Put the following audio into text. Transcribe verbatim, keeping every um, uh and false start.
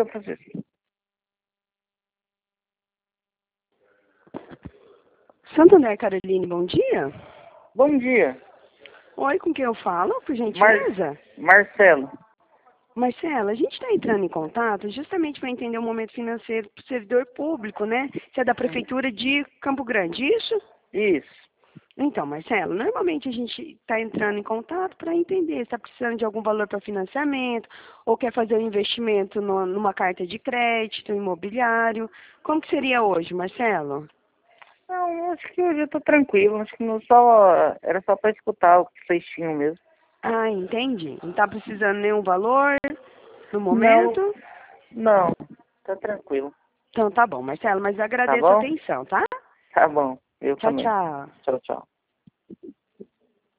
São Francisco. Santander, Caroline, bom dia. Bom dia. Oi, com quem eu falo, por gentileza? Mar Marcelo. Marcela, a gente está entrando em contato justamente para entender o momento financeiro do servidor público, né? Você é da Prefeitura de Campo Grande, isso? Isso. Então, Marcelo, normalmente a gente está entrando em contato para entender se está precisando de algum valor para financiamento ou quer fazer um investimento no, numa carta de crédito, imobiliário. Como que seria hoje, Marcelo? Não, acho que hoje eu tô tranquilo. Acho que não só era só para escutar o que vocês tinham mesmo. Ah, entendi. Não está precisando nenhum valor no Não, momento? não. Tá tranquilo. Então tá bom, Marcelo, mas Tá agradeço a bom? atenção, tá? Tá bom. Eu Tchau, também. tchau. Tchau, tchau.